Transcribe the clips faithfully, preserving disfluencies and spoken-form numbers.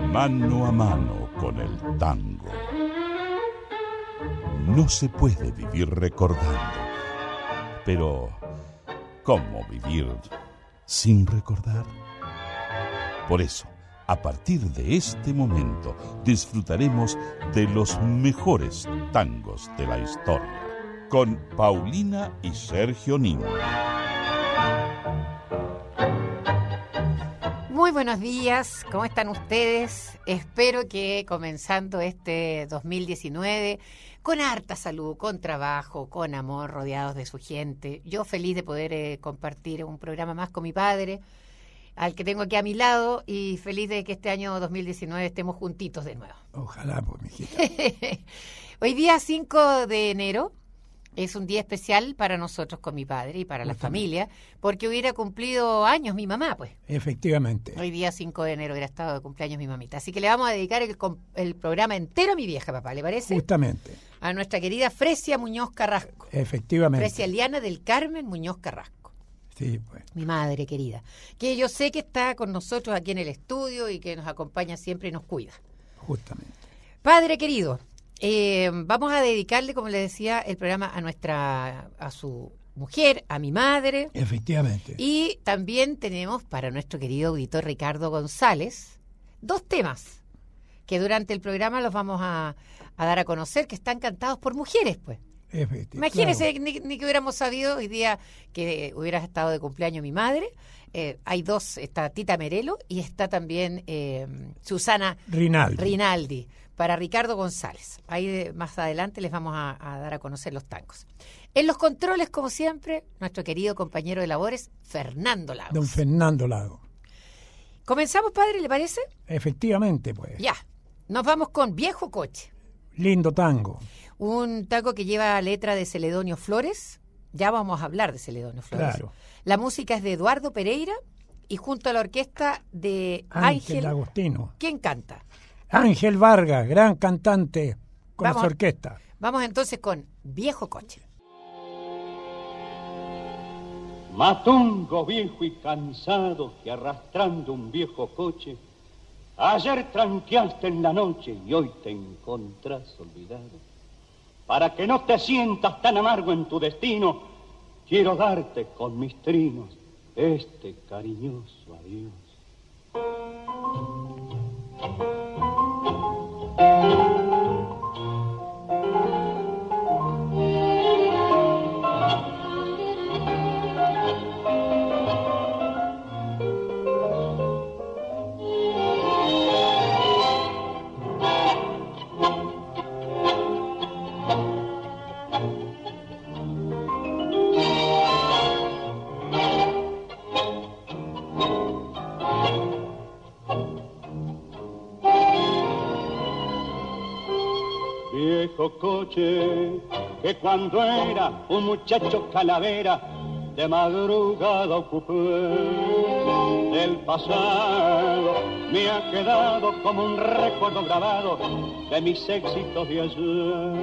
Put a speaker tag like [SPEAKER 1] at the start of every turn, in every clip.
[SPEAKER 1] Mano a mano con el tango. No se puede vivir recordando. Pero, ¿cómo vivir sin recordar? Por eso, a partir de este momento, disfrutaremos de los mejores tangos de la historia. Con Paulina y Sergio Nin.
[SPEAKER 2] Muy buenos días, ¿cómo están ustedes? Espero que comenzando este dos mil diecinueve con harta salud, con trabajo, con amor, rodeados de su gente. Yo feliz de poder eh, compartir un programa más con mi padre, al que tengo aquí a mi lado, y feliz de que este año dos mil diecinueve estemos juntitos de nuevo.
[SPEAKER 3] Ojalá, pues, mijita.
[SPEAKER 2] Hoy día cinco de enero es un día especial para nosotros con mi padre y para la familia, porque hubiera cumplido años mi mamá, pues.
[SPEAKER 3] Efectivamente.
[SPEAKER 2] Hoy día cinco de enero hubiera estado de cumpleaños mi mamita. Así que le vamos a dedicar el, el programa entero a mi vieja, papá, ¿le parece?
[SPEAKER 3] Justamente.
[SPEAKER 2] A nuestra querida Fresia Muñoz Carrasco.
[SPEAKER 3] Efectivamente.
[SPEAKER 2] Fresia Liana del Carmen Muñoz Carrasco.
[SPEAKER 3] Sí, pues.
[SPEAKER 2] Mi madre querida. Que yo sé que está con nosotros aquí en el estudio y que nos acompaña siempre y nos cuida.
[SPEAKER 3] Justamente.
[SPEAKER 2] Padre querido, eh, vamos a dedicarle, como le decía, el programa a nuestra, a su mujer, a mi madre.
[SPEAKER 3] Efectivamente.
[SPEAKER 2] Y también tenemos para nuestro querido auditor Ricardo González dos temas que durante el programa los vamos a, a dar a conocer, que están cantados por mujeres, pues. Imagínense, claro. ni, ni que hubiéramos sabido hoy día que hubiera estado de cumpleaños mi madre. Eh, hay dos, está Tita Merelo y está también eh, Susana
[SPEAKER 3] Rinaldi.
[SPEAKER 2] Rinaldi, para Ricardo González. Ahí de, más adelante les vamos a, a dar a conocer los tangos. En los controles, como siempre, nuestro querido compañero de labores, Fernando Lagos.
[SPEAKER 3] Don Fernando Lagos.
[SPEAKER 2] ¿Comenzamos, padre, le parece?
[SPEAKER 3] Efectivamente, pues.
[SPEAKER 2] Ya, nos vamos con Viejo Coche.
[SPEAKER 3] Lindo tango.
[SPEAKER 2] Un tango que lleva letra de Celedonio Flores. Ya vamos a hablar de Celedonio Flores.
[SPEAKER 3] Claro.
[SPEAKER 2] La música es de Eduardo Pereira y junto a la orquesta de
[SPEAKER 3] Ángel
[SPEAKER 2] Ángel
[SPEAKER 3] Agostino.
[SPEAKER 2] ¿Quién canta?
[SPEAKER 3] Ángel Vargas, gran cantante con
[SPEAKER 2] Vamos,
[SPEAKER 3] su orquesta.
[SPEAKER 2] Vamos entonces con Viejo Coche.
[SPEAKER 4] Matungo viejo y cansado que arrastrando un viejo coche, ayer tranqueaste en la noche y hoy te encontrás olvidado. Para que no te sientas tan amargo en tu destino, quiero darte con mis trinos este cariñoso adiós. Coche que cuando era un muchacho calavera de madrugada ocupé del pasado, me ha quedado como un recuerdo grabado de mis éxitos de ayer.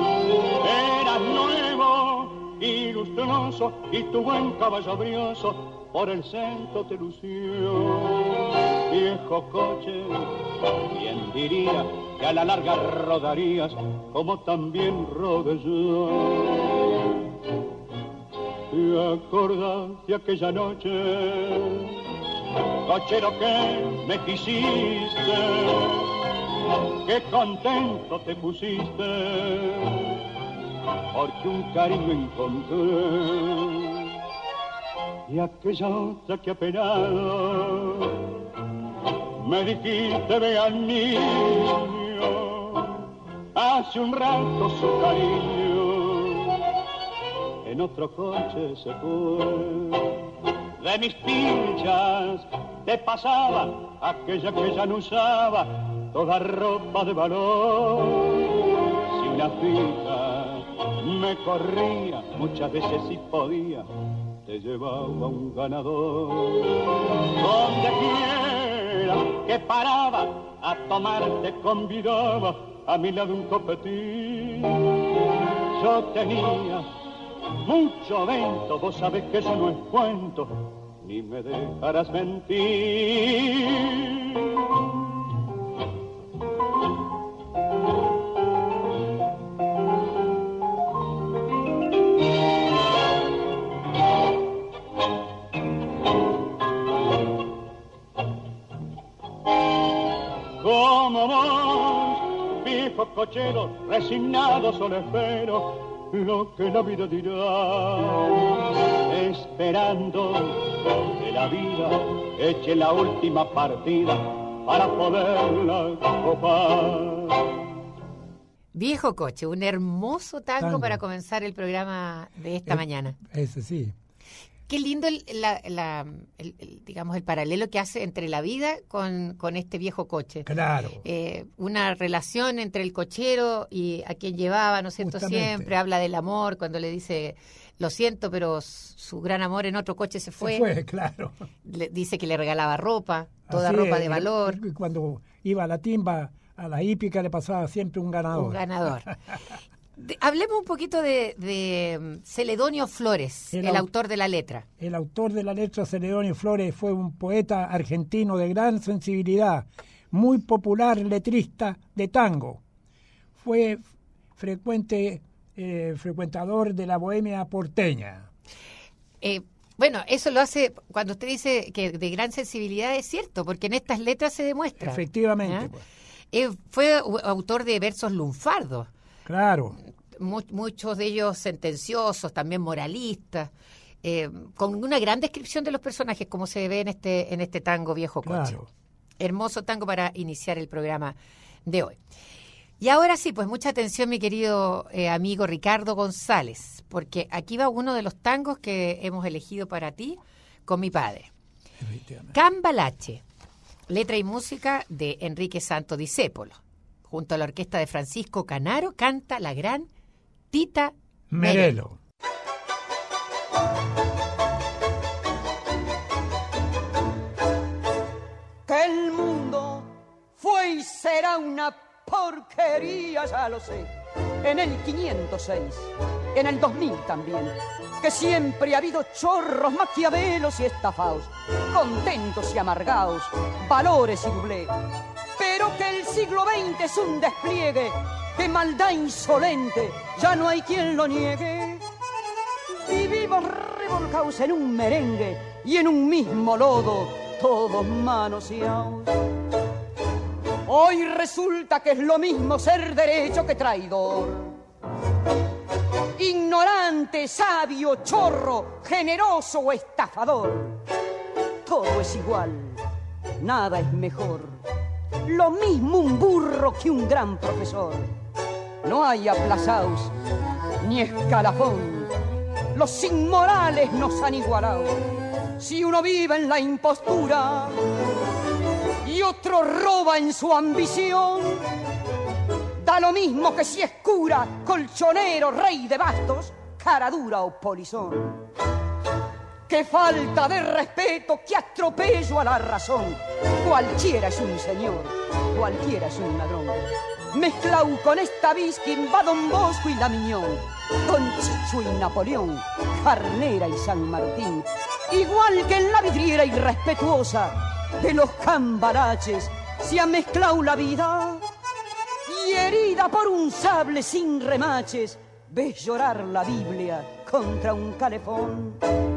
[SPEAKER 4] Eras nuevo y lustroso y tu buen caballo brioso por el centro te lució. Viejo coche, ¿quién diría que a la larga rodarías como también rodé yo? ¿Te acordás de aquella noche, cochero, que me quisiste? Qué contento te pusiste, porque un cariño encontré. Y aquella otra que apenado me dijiste, vea niño, hace un rato su cariño en otro coche se fue. De mis pinchas te pasaba aquella que ya no usaba toda ropa de valor. Si una fija me corría, muchas veces si podía, te llevaba un ganador. Donde quiera que paraba a tomar te convidaba a mi lado un copetín. Yo tenía mucho vento, vos sabés que eso no es cuento, ni me dejarás mentir. viejo cochero, resignado solo espero lo que la vida dirá, esperando que la vida eche la última partida para poderla copar.
[SPEAKER 2] Viejo Coche, un hermoso tango, tango para comenzar el programa de esta
[SPEAKER 3] es,
[SPEAKER 2] mañana.
[SPEAKER 3] Ese sí.
[SPEAKER 2] Qué lindo el, la, la, el, el, digamos, el paralelo que hace entre la vida con, con este viejo coche.
[SPEAKER 3] Claro.
[SPEAKER 2] Eh, una relación entre el cochero y a quien llevaba, ¿no es cierto? Justamente. Siempre habla del amor, cuando le dice, lo siento, pero su gran amor en otro coche se fue.
[SPEAKER 3] Se fue, claro.
[SPEAKER 2] Le, dice que le regalaba ropa, toda Así ropa es, de valor.
[SPEAKER 3] Cuando iba a la timba, a la hípica le pasaba siempre un ganador.
[SPEAKER 2] Un ganador. De, hablemos un poquito de, de Celedonio Flores, el, el autor de la letra.
[SPEAKER 3] El autor de la letra, Celedonio Flores, fue un poeta argentino de gran sensibilidad, muy popular letrista de tango. Fue frecuente eh, frecuentador de la bohemia porteña.
[SPEAKER 2] Eh, bueno, eso lo hace, cuando usted dice que de gran sensibilidad, es cierto, porque en estas letras se demuestra.
[SPEAKER 3] Efectivamente. ¿Eh? Pues.
[SPEAKER 2] Eh, fue autor de versos lunfardos.
[SPEAKER 3] Claro.
[SPEAKER 2] Muchos de ellos sentenciosos, también moralistas, eh, con una gran descripción de los personajes, como se ve en este en este tango Viejo Coche.
[SPEAKER 3] Claro.
[SPEAKER 2] Hermoso tango para iniciar el programa de hoy. Y ahora sí, pues mucha atención, mi querido eh, amigo Ricardo González, porque aquí va uno de los tangos que hemos elegido para ti con mi padre. Cambalache, letra y música de Enrique Santo Discépolo. Junto a la orquesta de Francisco Canaro canta la gran Tita Merelo.
[SPEAKER 5] Que el mundo fue y será una porquería, ya lo sé. En el quinientos seis, en el dos mil también. Que siempre ha habido chorros, maquiavelos y estafados, contentos y amargados, valores y doblé. Pero que el siglo veinte es un despliegue de maldad insolente, ya no hay quien lo niegue. Vivimos revolcados en un merengue y en un mismo lodo, todos manoseados. Hoy resulta que es lo mismo ser derecho que traidor, ignorante, sabio, chorro, generoso o estafador. Todo es igual, nada es mejor. Lo mismo un burro que un gran profesor. No hay aplazaos ni escalafón. Los inmorales nos han igualado. Si uno vive en la impostura y otro roba en su ambición, da lo mismo que si es cura, colchonero, rey de bastos, cara dura o polizón. ¡Qué falta de respeto, qué atropello a la razón! Cualquiera es un señor, cualquiera es un ladrón. Mezclau con esta Bisquín va Don Bosco y la Miñón, con Chicho y Napoleón, Carnera y San Martín. Igual que en la vidriera irrespetuosa de los cambalaches se ha mezclado la vida, y herida por un sable sin remaches ves llorar la Biblia contra un calefón.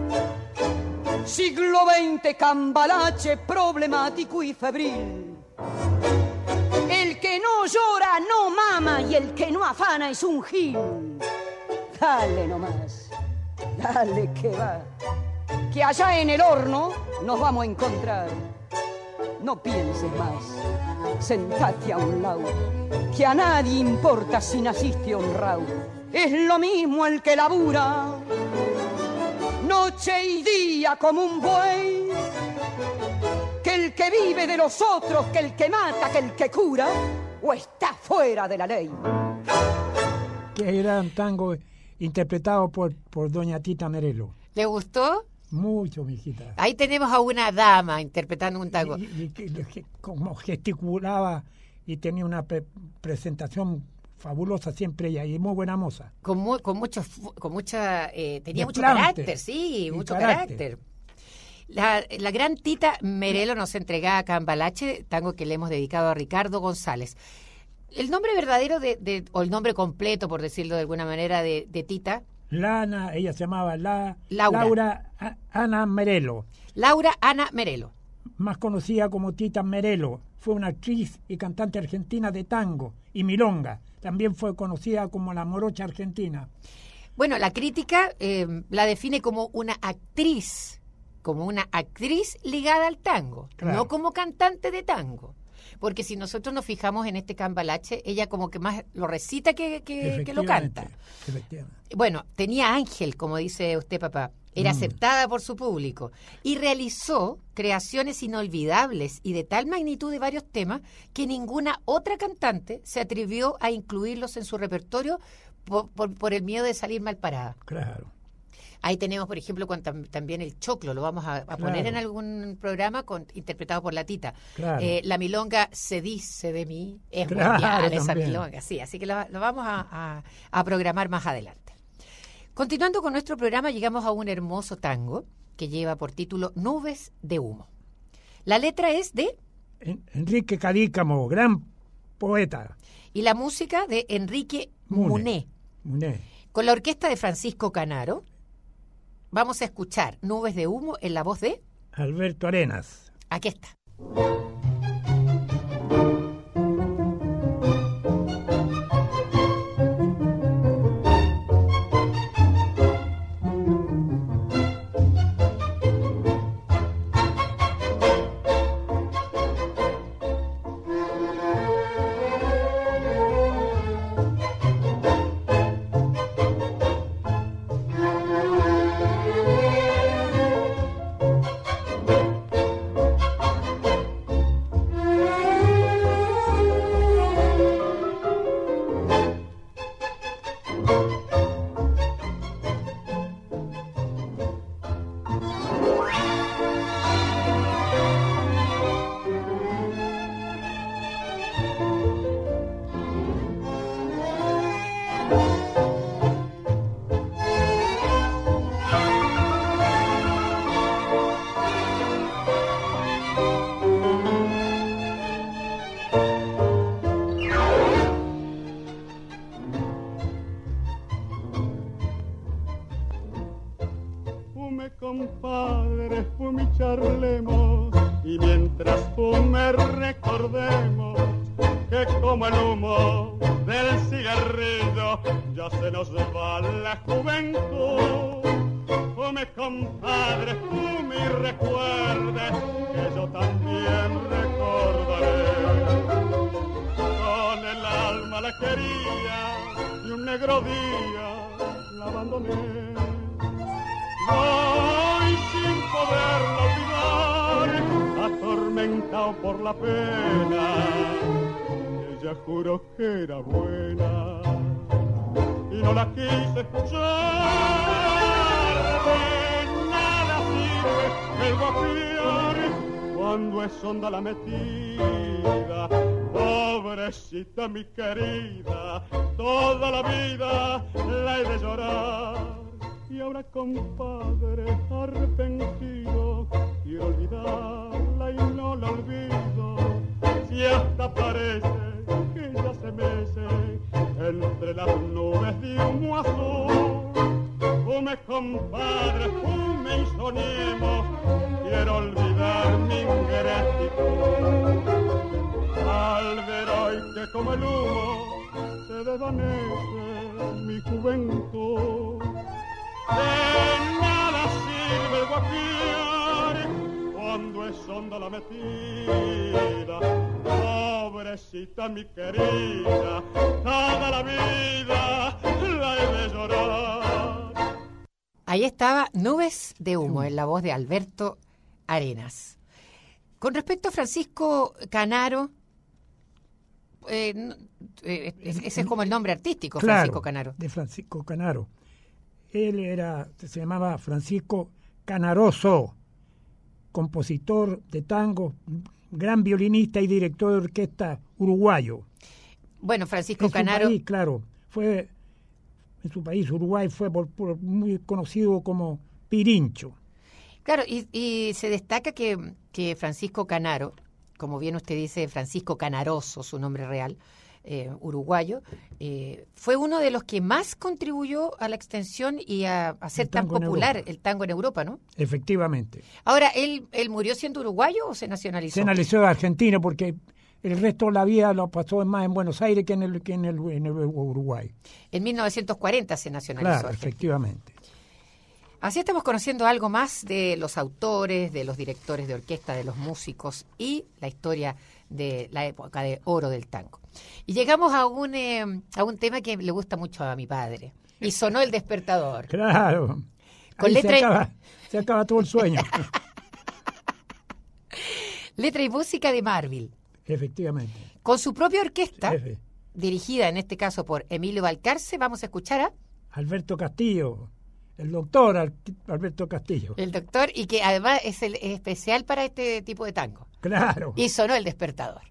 [SPEAKER 5] Siglo veinte, cambalache problemático y febril. El que no llora no mama y el que no afana es un gil. Dale nomás, dale que va, que allá en el horno nos vamos a encontrar. No pienses más, sentate a un lado, que a nadie importa si naciste honrado. Es lo mismo el que labura noche y día como un buey, que el que vive de los otros, que el que mata, que el que cura, o está fuera de la ley.
[SPEAKER 3] Que gran tango interpretado por, por doña Tita Merelo.
[SPEAKER 2] ¿Le gustó?
[SPEAKER 3] Mucho, mijita.
[SPEAKER 2] Ahí tenemos a una dama interpretando un tango.
[SPEAKER 3] Y, y, y, y como gesticulaba y tenía una pre- presentación fabulosa siempre ella, y muy buena moza.
[SPEAKER 2] Con, muy, con mucho, con mucha, eh, tenía mucho
[SPEAKER 3] Desplante,
[SPEAKER 2] carácter, sí, mucho
[SPEAKER 3] carácter.
[SPEAKER 2] carácter. La, la gran Tita Merelo nos entrega a Cambalache, tango que le hemos dedicado a Ricardo González. El nombre verdadero de, de o el nombre completo, por decirlo de alguna manera, de, de Tita.
[SPEAKER 3] Lana, ella se llamaba La,
[SPEAKER 2] Laura.
[SPEAKER 3] Laura A- Ana Merelo.
[SPEAKER 2] Laura Ana Merelo.
[SPEAKER 3] Más conocida como Tita Merelo. fue una actriz y cantante argentina de tango y milonga. También fue conocida como la morocha argentina.
[SPEAKER 2] Bueno, la crítica eh, la define como una actriz, como una actriz ligada al tango, claro. No como cantante de tango. Porque si nosotros nos fijamos en este cambalache, ella como que más lo recita que, que, que lo canta. Bueno, tenía ángel, como dice usted, papá. Era mm. aceptada por su público y realizó creaciones inolvidables y de tal magnitud de varios temas que ninguna otra cantante se atrevió a incluirlos en su repertorio por, por, por el miedo de salir mal parada.
[SPEAKER 3] Claro.
[SPEAKER 2] Ahí tenemos, por ejemplo, con, tam, también el choclo, lo vamos a, a claro. poner en algún programa con, interpretado por la Tita. Claro. Eh, la milonga Se dice de mí, es claro, mundial esa también. milonga, sí, así que lo, lo vamos a, a, a programar más adelante. Continuando con nuestro programa, llegamos a un hermoso tango que lleva por título Nubes de Humo. La letra es de
[SPEAKER 3] Enrique Cadícamo, gran poeta.
[SPEAKER 2] Y la música de Enrique Muné.
[SPEAKER 3] Muné.
[SPEAKER 2] Con la orquesta de Francisco Canaro. Vamos a escuchar Nubes de Humo en la voz de
[SPEAKER 3] Alberto Arenas.
[SPEAKER 2] Aquí está.
[SPEAKER 4] Compadre, fume y charlemos, y mientras fume recordemos que como el humo del cigarrillo ya se nos va la juventud. Fume, compadre, fume y recuerde que yo también recordaré. Con el alma la quería y un negro día la abandoné. Voy sin poderla olvidar, atormentado por la pena. Ella juró que era buena y no la quise escuchar. De nada sirve el guapiar cuando es honda la metida. Pobrecita mi querida, toda la vida la he de llorar. Y ahora, compadre, arrepentido, quiero olvidarla y no la olvido. Si hasta parece que ella se mece entre las nubes de humo azul. Fume, compadre, fume y soñemos, quiero olvidar mi ingratitud. Al ver hoy que como el humo se desvanece mi juventud. De nada sirve el guapiar cuando es honda la metida. Pobrecita mi querida, toda la vida la he de llorar.
[SPEAKER 2] Ahí estaba Nubes de Humo, en la voz de Alberto Arenas. Con respecto a Francisco Canaro, eh, eh, ese es como el nombre artístico,
[SPEAKER 3] claro,
[SPEAKER 2] Francisco Canaro.
[SPEAKER 3] De Francisco Canaro. Él era, se llamaba Francisco Canaroso, compositor de tango, gran violinista y director de orquesta uruguayo.
[SPEAKER 2] Bueno, Francisco
[SPEAKER 3] en
[SPEAKER 2] Canaro.
[SPEAKER 3] Su país, claro, fue en su país, Uruguay, fue por, por muy conocido como Pirincho.
[SPEAKER 2] Claro, y, y se destaca que, que Francisco Canaro, como bien usted dice, Francisco Canaroso, su nombre real, eh, uruguayo, eh, fue uno de los que más contribuyó a la extensión y a, a hacer tan popular el tango en Europa, ¿no?
[SPEAKER 3] Efectivamente.
[SPEAKER 2] Ahora, ¿él, él murió siendo uruguayo o se nacionalizó?
[SPEAKER 3] Se nacionalizó argentino porque el resto de la vida lo pasó más en Buenos Aires que en el, que en el, en el Uruguay.
[SPEAKER 2] En mil novecientos cuarenta se nacionalizó.
[SPEAKER 3] Claro, efectivamente.
[SPEAKER 2] Así estamos conociendo algo más de los autores, de los directores de orquesta, de los músicos y la historia de la época de oro del tango. Y llegamos a un, eh, a un tema que le gusta mucho a mi padre. Y sonó el despertador.
[SPEAKER 3] Claro.
[SPEAKER 2] Con
[SPEAKER 3] Ahí
[SPEAKER 2] letra
[SPEAKER 3] se,
[SPEAKER 2] y...
[SPEAKER 3] acaba, se acaba todo el sueño.
[SPEAKER 2] Letra y música de Marvil.
[SPEAKER 3] Efectivamente.
[SPEAKER 2] Con su propia orquesta,
[SPEAKER 3] Efe.
[SPEAKER 2] dirigida en este caso por Emilio Balcarce, vamos a escuchar a...
[SPEAKER 3] Alberto Castillo. El doctor Alberto Castillo.
[SPEAKER 2] El doctor, y que además es el es especial para este tipo de tango.
[SPEAKER 3] Claro.
[SPEAKER 2] Y sonó el despertador.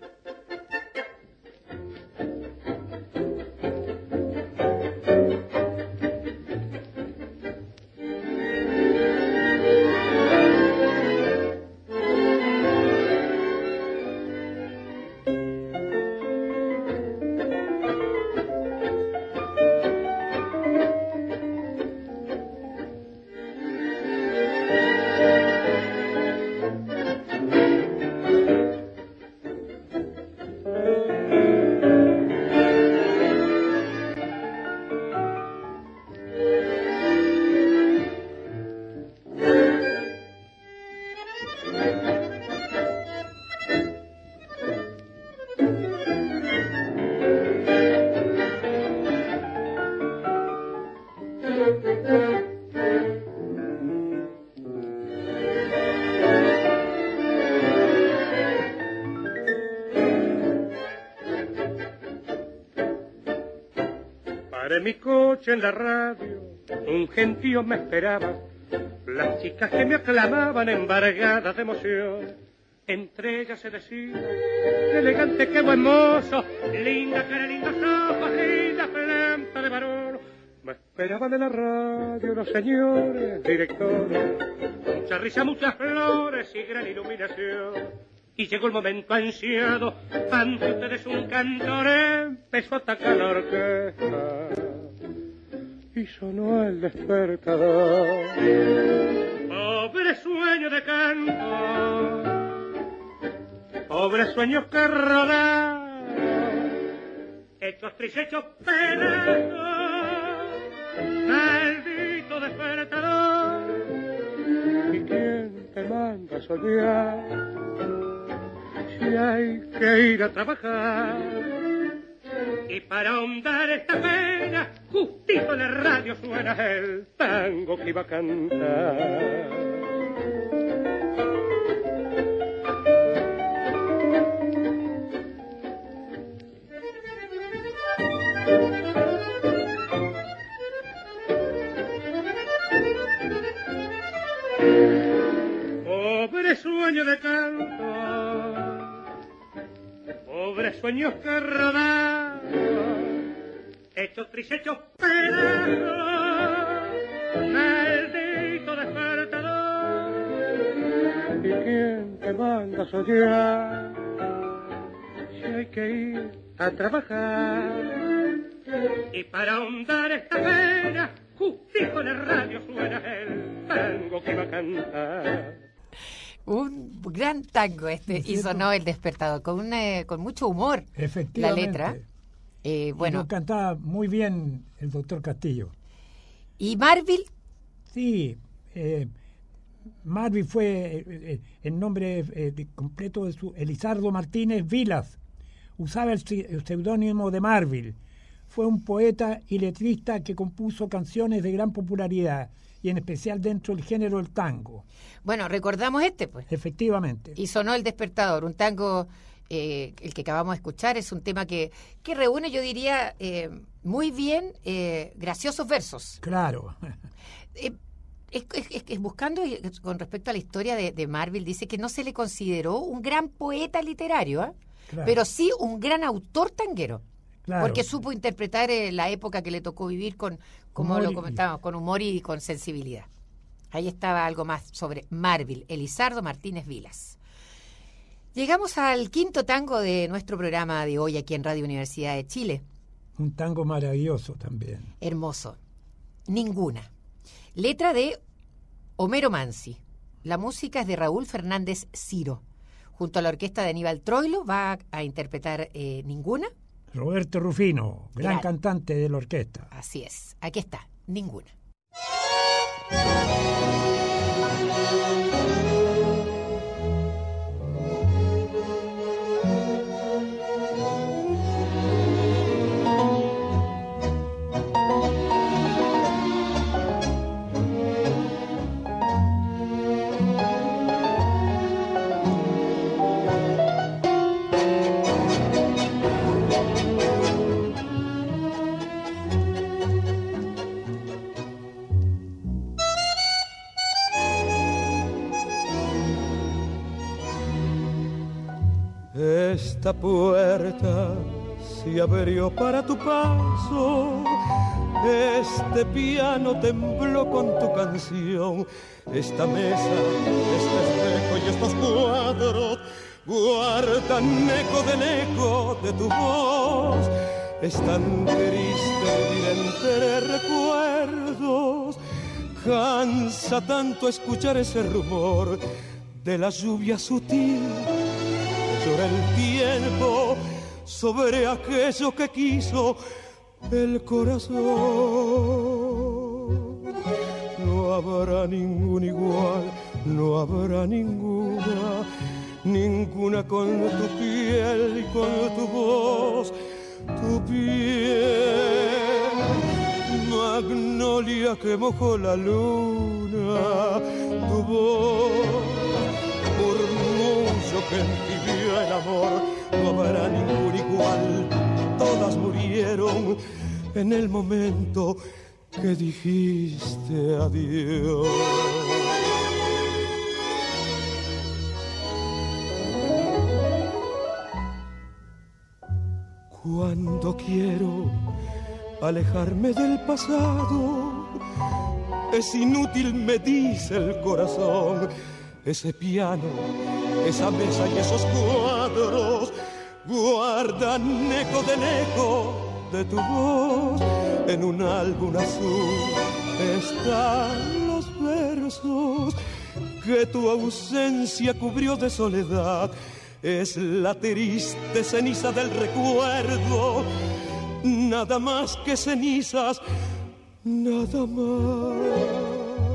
[SPEAKER 6] Paré mi coche en la radio, un gentío me esperaba, las chicas que me aclamaban embargadas de emoción. Entre ellas se decía, qué elegante, qué buen mozo, linda cara, lindos ojos, linda planta de varón. Me esperaban en la radio los señores directores, mucha risa, muchas flores y gran iluminación. Y llegó el momento ansiado, ante ustedes un cantor empezó a atacar la orquesta. Y sonó el despertador. Pobre sueño de canto, pobre sueños que rodaron, hechos tristes, hechos pedazos, maldito despertador. ¿Y quién te manda a soñar? Si hay que ir a trabajar. Y para ahondar esta pena, justito en la radio suena el tango que iba a cantar. Pobre sueño de canto, pobre sueños que rodaron, hechos tristes, hechos pedazos, maldito despertador. ¿Y quién te manda a soñar? Si hay que ir a trabajar. Y para ahondar esta pena, justito en la radio suena el tango que va a cantar.
[SPEAKER 2] Un gran tango este, y sonó el despertador, con una, con mucho humor. La letra. Eh, bueno.
[SPEAKER 3] Y lo cantaba muy bien el doctor Castillo.
[SPEAKER 2] ¿Y Marvil?
[SPEAKER 3] Sí, eh, Marvil fue eh, el nombre eh, de completo de su Elizardo Martínez Vilas. Usaba el, el seudónimo de Marvil. Fue un poeta y letrista que compuso canciones de gran popularidad, y en especial dentro del género del tango.
[SPEAKER 2] Bueno, recordamos este, pues.
[SPEAKER 3] Efectivamente.
[SPEAKER 2] Y sonó el despertador, un tango, eh, el que acabamos de escuchar, es un tema que, que reúne, yo diría, eh, muy bien eh, graciosos versos.
[SPEAKER 3] Claro.
[SPEAKER 2] Eh, es, es, es buscando, con respecto a la historia de, de Marvil, dice que no se le consideró un gran poeta literario, ¿eh? Claro. Pero sí un gran autor tanguero. Claro. Porque supo interpretar eh, la época que le tocó vivir con, como humor lo comentábamos, con humor y con sensibilidad. Ahí estaba algo más sobre Marvil, Elizardo Martínez Vilas. Llegamos al quinto tango de nuestro programa de hoy aquí en Radio Universidad de Chile.
[SPEAKER 3] Un tango maravilloso también.
[SPEAKER 2] Hermoso. Ninguna. Letra de Homero Mansi. La música es de Raúl Fernández Ciro. Junto a la orquesta de Aníbal Troilo va a interpretar eh, Ninguna.
[SPEAKER 3] Roberto Rufino, gran
[SPEAKER 2] Gran.
[SPEAKER 3] cantante de la orquesta.
[SPEAKER 2] Así es. Aquí está. Ninguna.
[SPEAKER 7] Esta puerta se abrió para tu paso, este piano tembló con tu canción, esta mesa, este espejo y estos cuadros guardan eco del eco de tu voz. Es tan triste vivir entre recuerdos, cansa tanto escuchar ese rumor de la lluvia sutil. Llora el tiempo sobre aquello que quiso el corazón. No habrá ningún igual, no habrá ninguna, ninguna con tu piel y con tu voz, tu piel, magnolia que mojó la luna, tu voz, murmullo que entibió el amor. No habrá ningún igual, todas murieron en el momento que dijiste adiós. Cuando quiero alejarme del pasado, es inútil, me dice el corazón. Ese piano, esa mesa y esos cuadros guardan eco del eco de tu voz. En un álbum azul están los versos que tu ausencia cubrió de soledad. Es la triste ceniza del recuerdo, nada más que cenizas, nada más.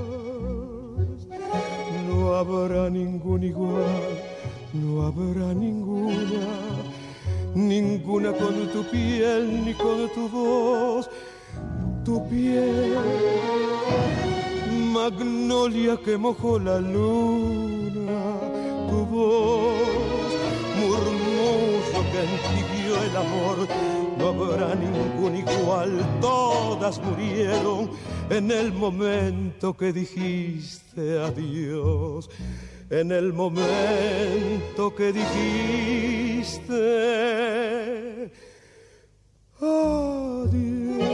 [SPEAKER 7] No habrá ningún igual, no habrá ninguna, ninguna con tu piel ni con tu voz, tu piel, magnolia que mojó la luna, tu voz, murmullo que entibió el amor. No habrá ningún igual, todas murieron en el momento que dijiste adiós, en el momento que dijiste adiós.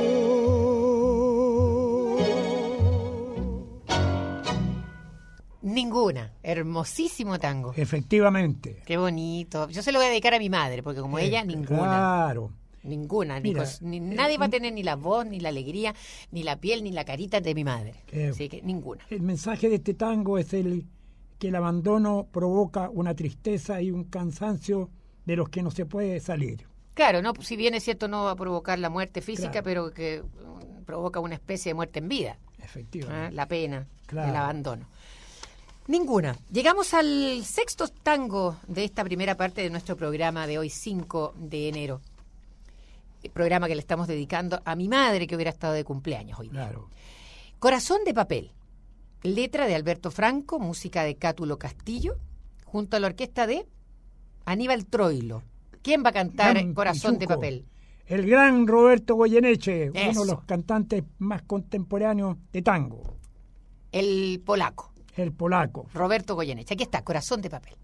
[SPEAKER 2] Ninguna. Hermosísimo tango.
[SPEAKER 3] Efectivamente.
[SPEAKER 2] Qué bonito. Yo se lo voy a dedicar a mi madre, porque como
[SPEAKER 3] Eh,
[SPEAKER 2] ella, ninguna.
[SPEAKER 3] Claro.
[SPEAKER 2] Ninguna. Ni
[SPEAKER 3] Mira,
[SPEAKER 2] cos- ni- nadie va a tener ni la voz, ni la alegría, ni la piel, ni la carita de mi madre.
[SPEAKER 3] Eh,
[SPEAKER 2] Así que ninguna.
[SPEAKER 3] El mensaje de este tango es el que el abandono provoca una tristeza y un cansancio de los que no se puede salir.
[SPEAKER 2] Claro, no, si bien es cierto no va a provocar la muerte física,
[SPEAKER 3] Claro.
[SPEAKER 2] pero que mm, provoca una especie de muerte en vida.
[SPEAKER 3] Efectivamente.
[SPEAKER 2] ¿eh? La pena,
[SPEAKER 3] Claro.
[SPEAKER 2] el abandono. Ninguna. Llegamos al sexto tango de esta primera parte de nuestro programa de hoy, cinco de enero. El programa que le estamos dedicando a mi madre, que hubiera estado de cumpleaños hoy día.
[SPEAKER 3] Claro.
[SPEAKER 2] Corazón de papel. Letra de Alberto Franco, música de Cátulo Castillo, junto a la orquesta de Aníbal Troilo. ¿Quién va a cantar
[SPEAKER 3] Gran
[SPEAKER 2] Corazón de
[SPEAKER 3] Pichuco.
[SPEAKER 2] papel?
[SPEAKER 3] El gran Roberto Goyeneche, uno
[SPEAKER 2] Eso.
[SPEAKER 3] de los cantantes más contemporáneos de tango,
[SPEAKER 2] El polaco,
[SPEAKER 3] el polaco.
[SPEAKER 2] Roberto Goyeneche. Aquí está, Corazón de papel.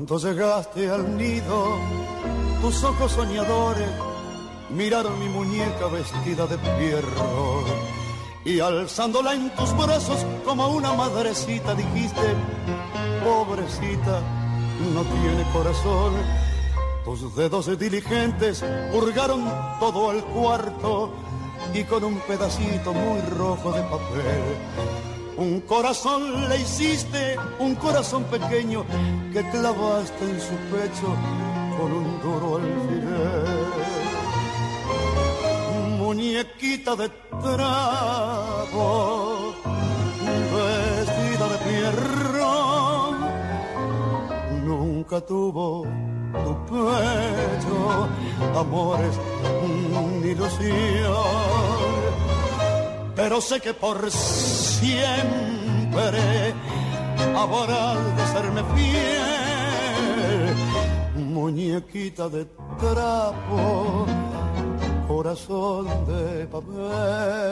[SPEAKER 7] Cuando llegaste al nido, tus ojos soñadores miraron mi muñeca vestida de pierro, y alzándola en tus brazos como una madrecita dijiste: pobrecita, no tiene corazón. Tus dedos diligentes hurgaron todo el cuarto y con un pedacito muy rojo de papel un corazón le hiciste, un corazón pequeño que clavaste en su pecho con un duro alfiler. Muñequita de trapo, vestida de pierro, nunca tuvo tu pecho amores ni ilusión. Pero sé que por siempre habrás de serme fiel, muñequita de trapo, corazón de papel.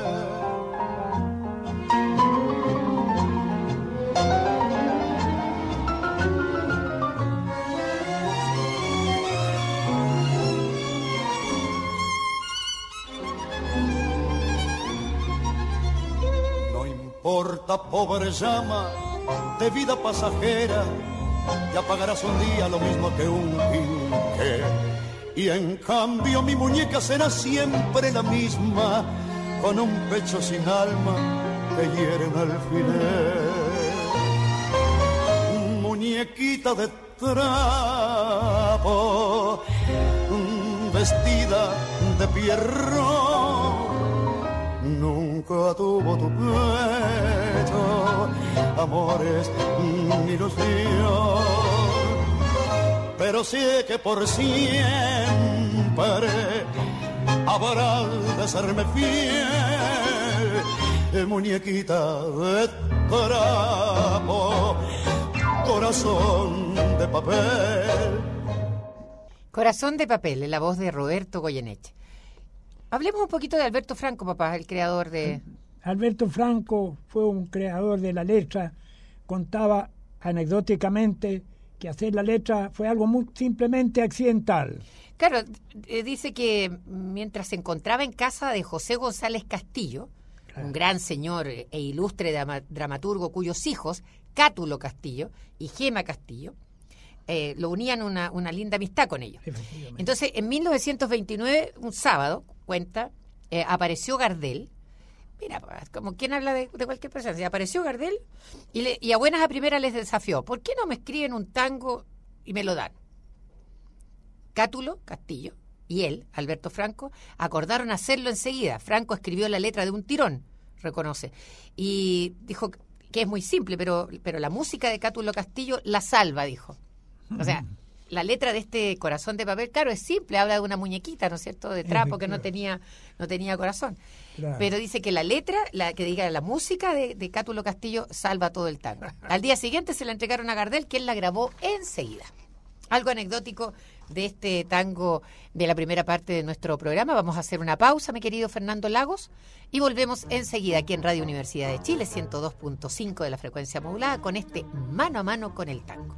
[SPEAKER 7] Porta, pobre llama de vida pasajera, te apagarás un día lo mismo que un quinqué. Y en cambio mi muñeca será siempre la misma, con un pecho sin alma que hiere un alfiler. Muñequita de trapo, vestida de pierro, nunca tuvo tu pecho amores ni ilusión. Pero sé que por siempre habrás de serme fiel, muñequita de trapo, corazón de papel.
[SPEAKER 2] Corazón de papel, en la voz de Roberto Goyeneche. Hablemos un poquito de Alberto Franco, papá, el creador de...
[SPEAKER 3] Alberto Franco fue un creador de la letra. Contaba anecdóticamente que hacer la letra fue algo muy simplemente accidental.
[SPEAKER 2] Claro, eh, dice que mientras se encontraba en casa de José González Castillo, claro, un gran señor e ilustre drama, dramaturgo cuyos hijos, Cátulo Castillo y Gema Castillo, eh, lo unían una, una linda amistad con ellos. Entonces, en mil novecientos veintinueve, un sábado, cuenta, eh, apareció Gardel. Mira, como quien habla de, de cualquier persona. Se apareció Gardel y, le, y a buenas a primeras les desafió. ¿Por qué no me escriben un tango y me lo dan? Cátulo Castillo y él, Alberto Franco, acordaron hacerlo enseguida. Franco escribió la letra de un tirón, reconoce, y dijo que es muy simple, pero, pero la música de Cátulo Castillo la salva, dijo. O sea, la letra de este Corazón de papel, claro, es simple, habla de una muñequita, ¿no es cierto?, de trapo que no tenía no tenía corazón. Claro. Pero dice que la letra, la que diga la música de, de Cátulo Castillo salva todo el tango. Al día siguiente se la entregaron a Gardel, que él la grabó enseguida. Algo anecdótico de este tango de la primera parte de nuestro programa. Vamos a hacer una pausa, mi querido Fernando Lagos, y volvemos enseguida aquí en Radio Universidad de Chile, ciento dos punto cinco de la frecuencia modulada, con este Mano a Mano con el Tango.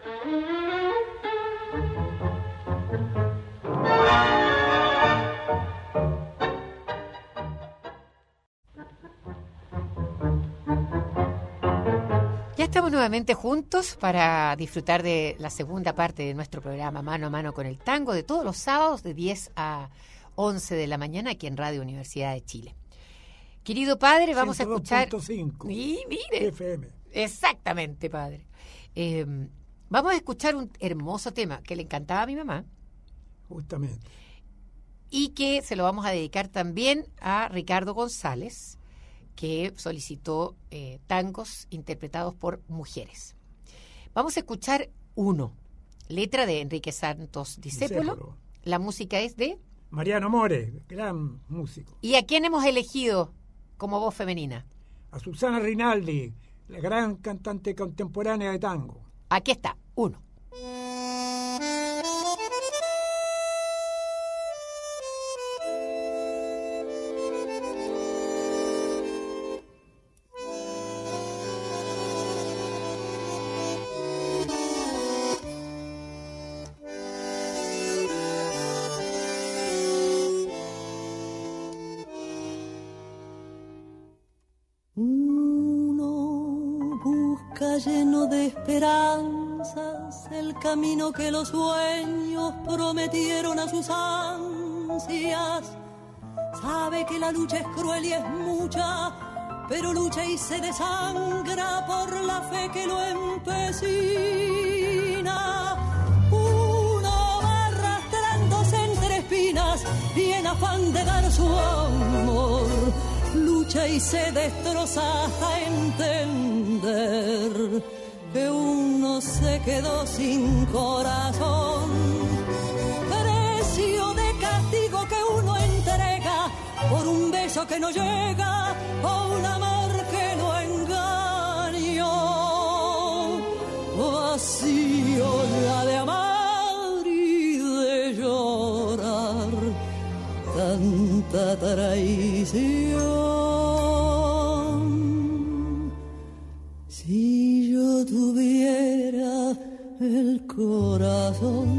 [SPEAKER 2] Ya estamos nuevamente juntos para disfrutar de la segunda parte de nuestro programa Mano a Mano con el Tango, de todos los sábados de diez a once de la mañana aquí en Radio Universidad de Chile. Querido padre, vamos a escuchar...
[SPEAKER 3] ciento dos punto cinco
[SPEAKER 2] Y mire,
[SPEAKER 3] F M.
[SPEAKER 2] Exactamente, padre. Eh, vamos a escuchar un hermoso tema que le encantaba a mi mamá.
[SPEAKER 3] Justamente.
[SPEAKER 2] Y que se lo vamos a dedicar también a Ricardo González, que solicitó eh, tangos interpretados por mujeres. Vamos a escuchar uno, letra de Enrique Santos Discépolo. Discépolo. La música es de...
[SPEAKER 3] Mariano More, gran músico.
[SPEAKER 2] ¿Y a quién hemos elegido como voz femenina?
[SPEAKER 3] A Susana Rinaldi, la gran cantante contemporánea de tango.
[SPEAKER 2] Aquí está, uno.
[SPEAKER 8] busca lleno de esperanzas el camino que los sueños prometieron a sus ansias. Sabe que la lucha es cruel y es mucha, pero lucha y se desangra por la fe que lo empecina. Uno va arrastrándose entre espinas y en afán de dar su amor lucha y se destroza hasta entender que uno se quedó sin corazón. Precio de castigo que uno entrega por un beso que no llega o un amor que no engañó. Vacío la de amar y de llorar tanta traición. Si yo tuviera el corazón,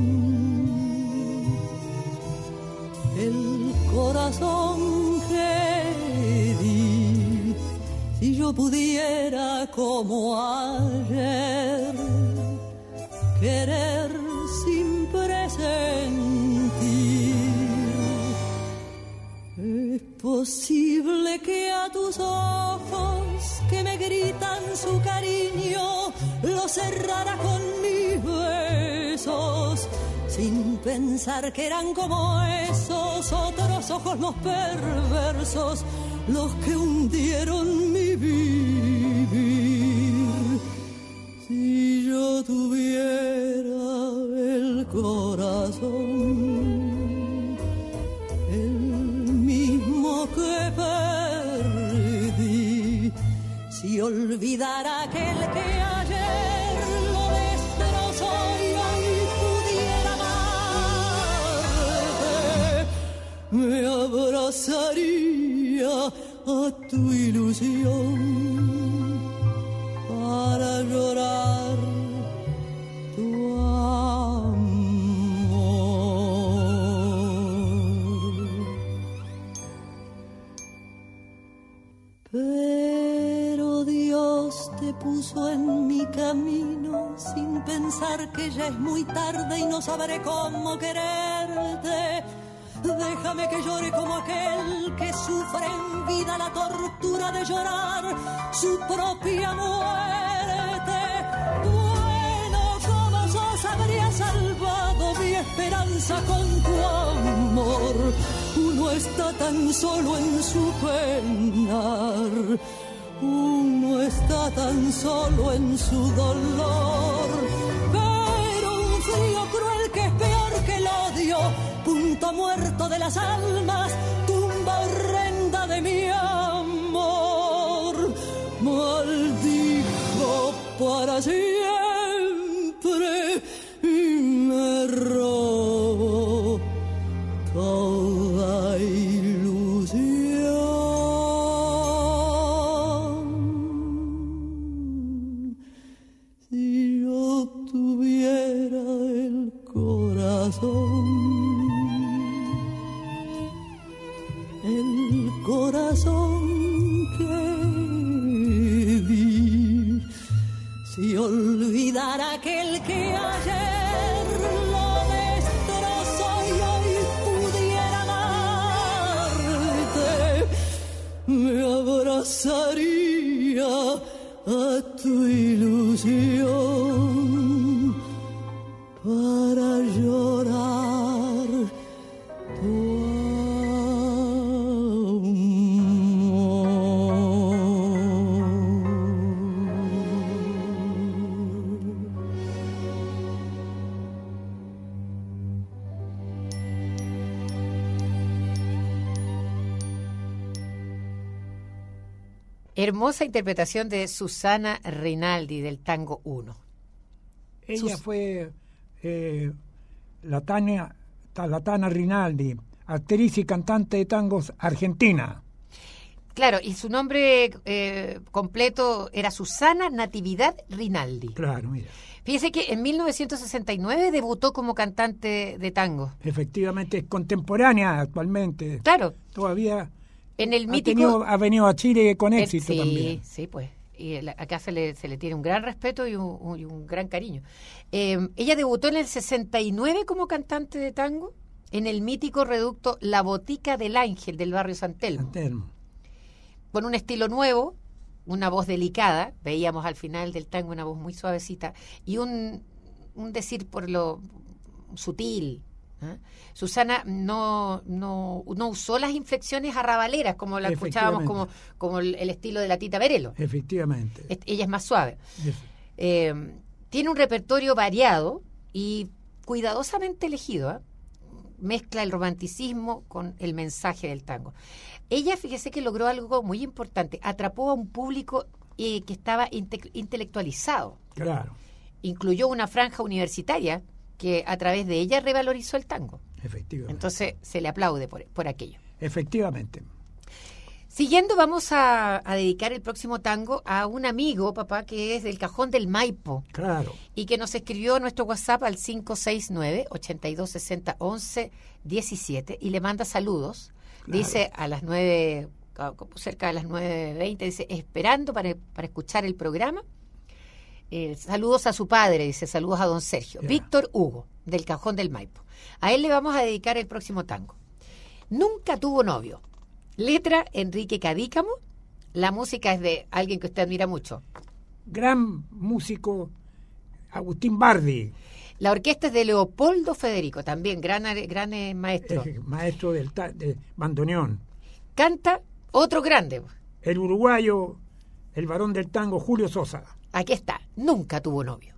[SPEAKER 8] el corazón que di, si yo pudiera como ayer querer sin presentir, es posible que a tus ojos que me gritan su cariño lo cerrara con mis besos, sin pensar que eran como esos otros ojos los perversos los que hundieron mi vivir. Si yo tuviera el corazón, el mismo que perdí, si olvidara aquel que ayer lo destrozó y hoy pudiera amarte, me abrazaría a tu ilusión para llorar tu amor. Pero Dios te puso en mi camino sin pensar que ya es muy tarde y no sabré cómo quererte. Déjame que llore como aquel que sufre en vida la tortura de llorar su propia muerte. Bueno, como sos habría salvado mi esperanza con tu amor. Uno está tan solo en su penar, uno está tan solo en su dolor. Pero un frío cruel que es peor que el odio, punto muerto de las almas, tumba horrenda de mi amor, maldijo para siempre y me robó toda ilusión. Si yo tuviera el corazón, el corazón que vi, si olvidara aquel que ayer lo destrozó y hoy pudiera amarte, me abrazaría a tu ilusión para llorar tu
[SPEAKER 2] Hermosa interpretación de Susana Rinaldi del Tango uno.
[SPEAKER 3] Ella
[SPEAKER 2] Sus...
[SPEAKER 3] fue eh, la, Tania, la Tana Rinaldi, actriz y cantante de tangos argentina.
[SPEAKER 2] Claro, y su nombre eh, completo era Susana Natividad Rinaldi.
[SPEAKER 3] Claro, mira.
[SPEAKER 2] Fíjese que en mil novecientos sesenta y nueve debutó como cantante de tango.
[SPEAKER 3] Efectivamente, es contemporánea actualmente.
[SPEAKER 2] Claro.
[SPEAKER 3] Todavía
[SPEAKER 2] en el
[SPEAKER 3] ha,
[SPEAKER 2] mítico...
[SPEAKER 3] tenido, ha venido a Chile con éxito
[SPEAKER 2] sí,
[SPEAKER 3] también.
[SPEAKER 2] Sí, pues. y acá se le, se le tiene un gran respeto y un, un, y un gran cariño. Eh, ella debutó en el sesenta y nueve como cantante de tango en el mítico reducto La Botica del Ángel del barrio San Telmo.
[SPEAKER 3] San Telmo.
[SPEAKER 2] Con un estilo nuevo, una voz delicada, veíamos al final del tango una voz muy suavecita y un, un decir por lo sutil. ¿eh? Susana no, no, no usó las inflexiones arrabaleras como la escuchábamos como, como el, el estilo de la Tita Berelo.
[SPEAKER 3] Efectivamente.
[SPEAKER 2] Es, ella es más suave. Eh, tiene un repertorio variado y cuidadosamente elegido. ¿eh? Mezcla el romanticismo con el mensaje del tango. Ella, fíjese que logró algo muy importante, atrapó a un público eh, que estaba inte- intelectualizado.
[SPEAKER 3] Claro.
[SPEAKER 2] Incluyó una franja universitaria que a través de ella revalorizó el tango.
[SPEAKER 3] Efectivamente.
[SPEAKER 2] Entonces se le aplaude por, por aquello.
[SPEAKER 3] Efectivamente.
[SPEAKER 2] Siguiendo, vamos a, a dedicar el próximo tango a un amigo, papá, que es del Cajón del Maipo.
[SPEAKER 3] Claro.
[SPEAKER 2] Y que nos escribió a nuestro WhatsApp al cinco seis nueve, ocho dos seis cero, once diecisiete y le manda saludos. Claro. Dice a las nueve, cerca de las nueve veinte, dice, esperando para, para escuchar el programa. Eh, saludos a su padre, dice, saludos a don Sergio. Yeah. Víctor Hugo, del Cajón del Maipo. A él le vamos a dedicar el próximo tango. Nunca tuvo novio. Letra, Enrique Cadícamo. La música es de alguien que usted admira mucho.
[SPEAKER 3] Gran músico, Agustín Bardi.
[SPEAKER 2] La orquesta es de Leopoldo Federico, también gran, gran eh, maestro.
[SPEAKER 3] Eh, maestro del ta- de bandoneón.
[SPEAKER 2] Canta otro grande.
[SPEAKER 3] El uruguayo, el varón del tango, Julio Sosa.
[SPEAKER 2] Aquí está, nunca tuvo novio.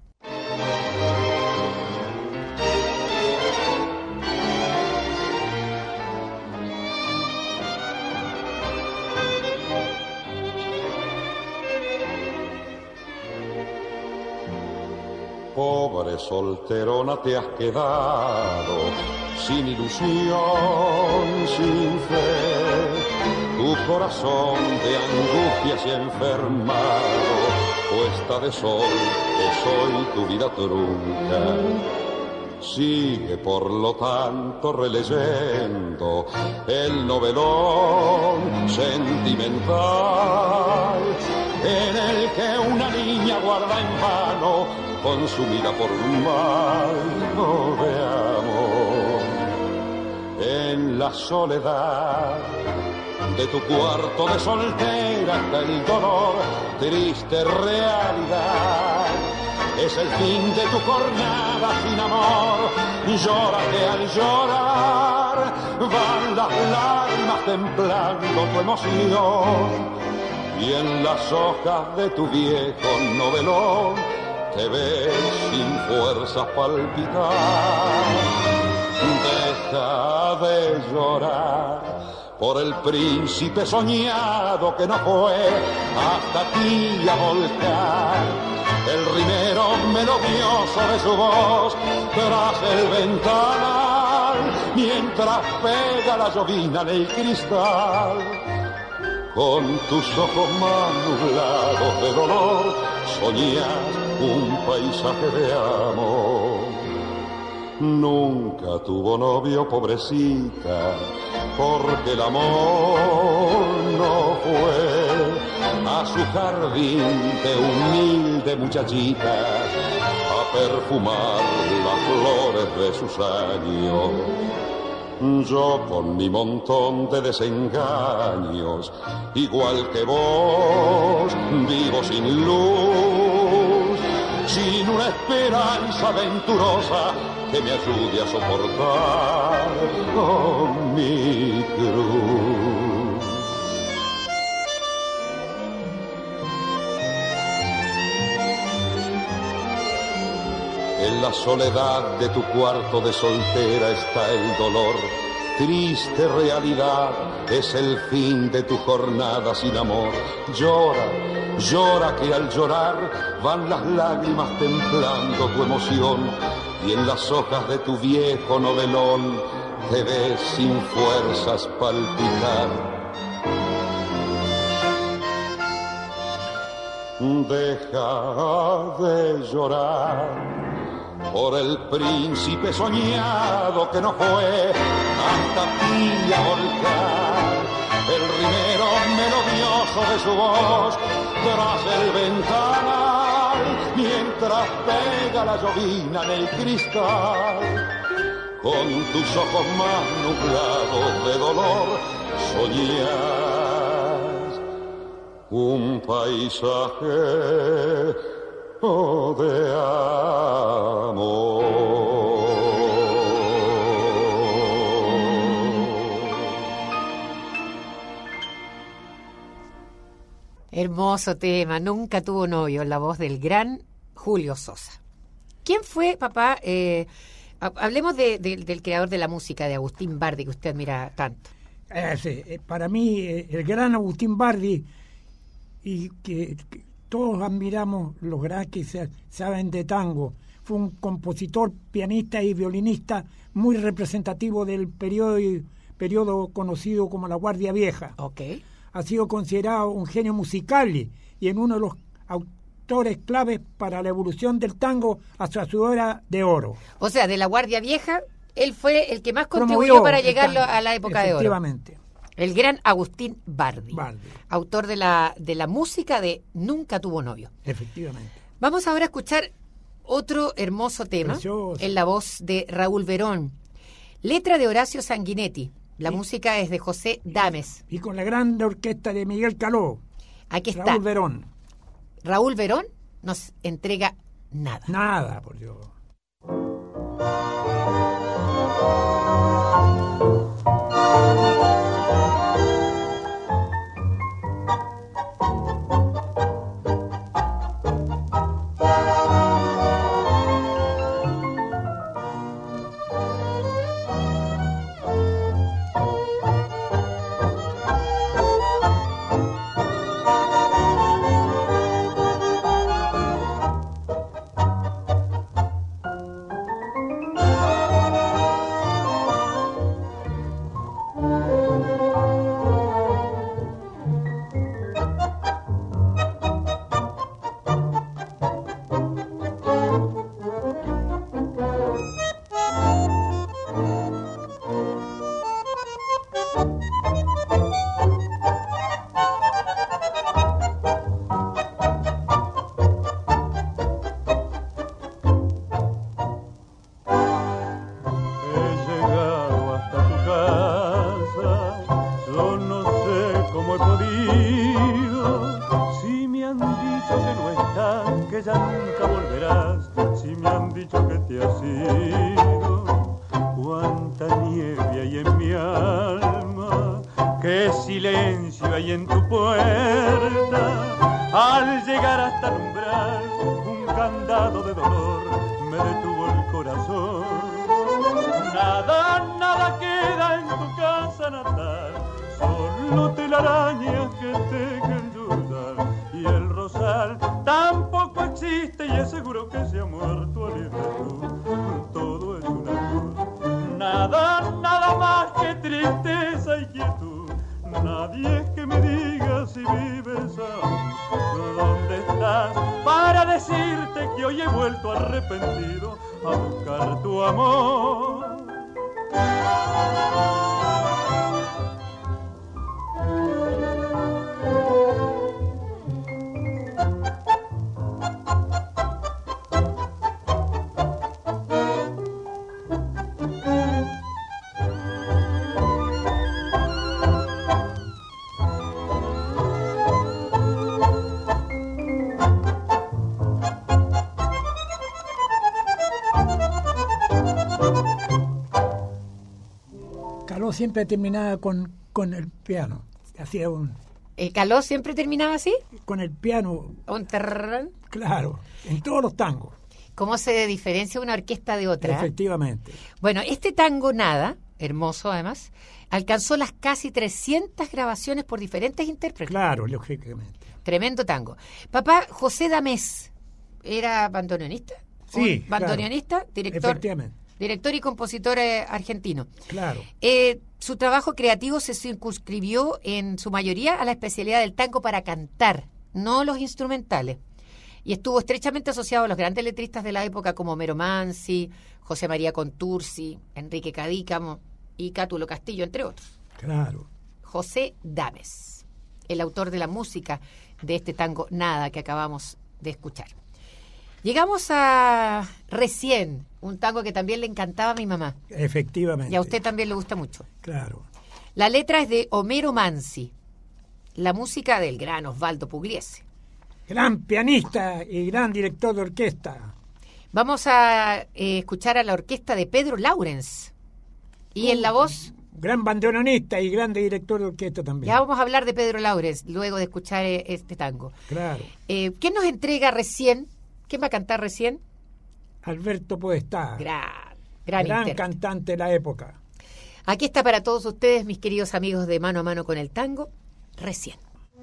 [SPEAKER 9] Pobre solterona te has quedado, sin ilusión, sin fe. Tu corazón de angustia se ha enfermado, puesta de sol es hoy tu vida trunca. Sigue por lo tanto releyendo el novelón sentimental en el que una niña guarda en vano consumida por un mal de amor. En la soledad de tu cuarto de soltera está el dolor, triste realidad. Es el fin de tu jornada sin amor. Llora que al llorar van las lágrimas templando tu emoción. Y en las hojas de tu viejo novelón te ves sin fuerzas palpitar. Deja de llorar por el príncipe soñado que no fue hasta ti a volcar. El rimero melodioso de su voz tras el ventanal, mientras pega la llovina en el cristal. Con tus ojos más nublados de dolor soñas un paisaje de amor. Nunca tuvo novio, pobrecita, porque el amor no fue a su jardín de humilde muchachita a perfumar las flores de sus años. Yo con mi montón de desengaños, igual que vos, vivo sin luz, sin una esperanza aventurosa que me ayude a soportar oh, mi cruz. En la soledad de tu cuarto de soltera está el dolor, triste realidad, es el fin de tu jornada sin amor. Llora, llora que al llorar van las lágrimas templando tu emoción. Y en las hojas de tu viejo novelón te ves sin fuerzas palpitar. Deja de llorar por el príncipe soñado que no fue hasta ti a volcar. El rimero paso de su voz tras el ventanal, mientras pega la llovina en el cristal. Con tus ojos más nublados de dolor soñás un paisaje oh, de amor.
[SPEAKER 2] Hermoso tema, Nunca tuvo novio, la voz del gran Julio Sosa. ¿Quién fue, papá? Eh, hablemos de, de, del creador de la música, de Agustín Bardi, que usted admira tanto.
[SPEAKER 3] Eh, sí, eh, para mí, eh, el gran Agustín Bardi, y que, que todos admiramos los grandes que se, saben de tango, fue un compositor, pianista y violinista muy representativo del periodo, periodo conocido como la Guardia Vieja.
[SPEAKER 2] Okay.
[SPEAKER 3] Ha sido considerado un genio musical y, y en uno de los autores claves para la evolución del tango hacia su era de oro.
[SPEAKER 2] O sea, de la Guardia Vieja, él fue el que más contribuyó Promovió para llegar a la época de oro.
[SPEAKER 3] Efectivamente.
[SPEAKER 2] El gran Agustín Bardi,
[SPEAKER 3] Bardi,
[SPEAKER 2] autor de la, de la música de Nunca tuvo novio.
[SPEAKER 3] Efectivamente.
[SPEAKER 2] Vamos ahora a escuchar otro hermoso tema, Precioso. En la voz de Raúl Verón. Letra de Horacio Sanguinetti. La sí. música es de José Dames.
[SPEAKER 3] Y con la gran orquesta de Miguel Caló.
[SPEAKER 2] Aquí está.
[SPEAKER 3] Raúl Verón.
[SPEAKER 2] Raúl Verón nos entrega nada.
[SPEAKER 3] Nada, por Dios. Siempre terminaba con, con el piano. Hacía un...
[SPEAKER 2] ¿El Caló siempre terminaba así?
[SPEAKER 3] Con el piano.
[SPEAKER 2] ¿Un terrón?
[SPEAKER 3] Claro, en todos los tangos.
[SPEAKER 2] ¿Cómo se diferencia una orquesta de otra?
[SPEAKER 3] Efectivamente.
[SPEAKER 2] Bueno, este tango Nada, hermoso además, alcanzó las casi trescientas grabaciones por diferentes intérpretes.
[SPEAKER 3] Claro, lógicamente.
[SPEAKER 2] Tremendo tango. Papá, José Dames, ¿era bandoneonista?
[SPEAKER 3] Sí,
[SPEAKER 2] bandoneonista,
[SPEAKER 3] claro.
[SPEAKER 2] Director.
[SPEAKER 3] Efectivamente.
[SPEAKER 2] Director y compositor eh, argentino.
[SPEAKER 3] Claro.
[SPEAKER 2] Eh, su trabajo creativo se circunscribió en su mayoría a la especialidad del tango para cantar, no los instrumentales. Y estuvo estrechamente asociado a los grandes letristas de la época como Homero Mansi, José María Contursi, Enrique Cadícamo y Cátulo Castillo, entre otros.
[SPEAKER 3] Claro.
[SPEAKER 2] José Dames. el autor de la música de este tango Nada que acabamos de escuchar. Llegamos a Recién, un tango que también le encantaba a mi mamá.
[SPEAKER 3] Efectivamente.
[SPEAKER 2] Y a usted también le gusta mucho.
[SPEAKER 3] Claro.
[SPEAKER 2] La letra es de Homero Mansi, la música del gran Osvaldo Pugliese.
[SPEAKER 3] Gran pianista y gran director de orquesta.
[SPEAKER 2] Vamos a eh, escuchar a la orquesta de Pedro Laurens. Y uh, en la voz...
[SPEAKER 3] Gran bandoneonista y gran director de orquesta también.
[SPEAKER 2] Ya vamos a hablar de Pedro Laurens luego de escuchar eh, este tango.
[SPEAKER 3] Claro.
[SPEAKER 2] Eh, ¿Qué nos entrega Recién? ¿Quién va a cantar Recién?
[SPEAKER 3] Alberto Podestá.
[SPEAKER 2] Gran, gran,
[SPEAKER 3] gran
[SPEAKER 2] intérprete.
[SPEAKER 3] Cantante de la época.
[SPEAKER 2] Aquí está para todos ustedes, mis queridos amigos de Mano a Mano con el Tango, Recién.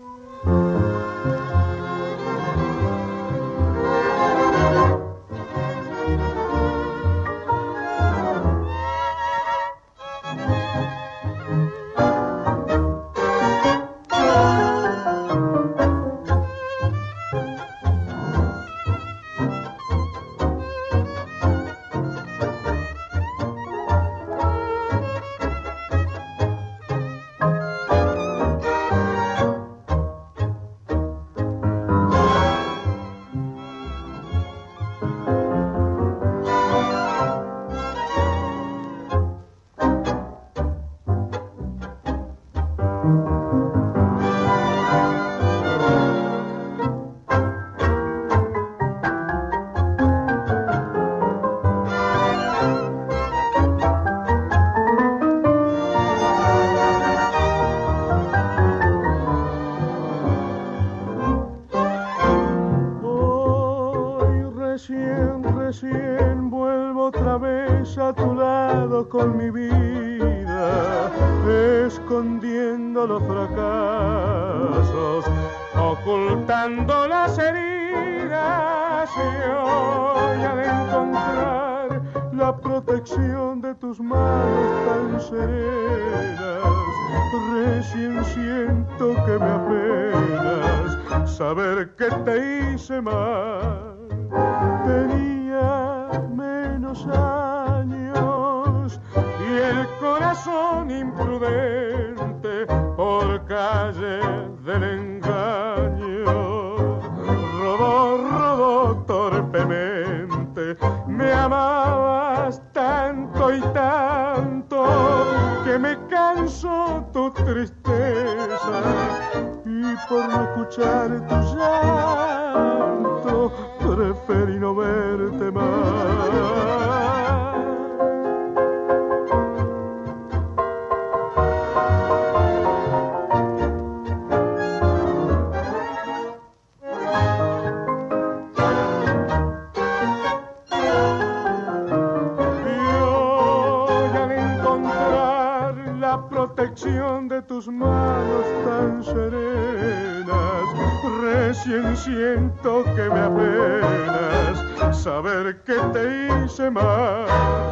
[SPEAKER 9] Con mi vida, escondiendo los fracasos, ocultando las heridas, y hoy al encontrar la protección de tus manos tan serenas, recién siento que me apenas saber que te hice mal. Tenía menos años y el corazón imprudente por calle del engaño rodó, rodó torpemente. Me amabas tanto y tanto que me cansó tu tristeza, y por no escuchar tu llanto preferí no verte más. Protección de tus manos tan serenas, recién siento que me apenas saber que te hice mal.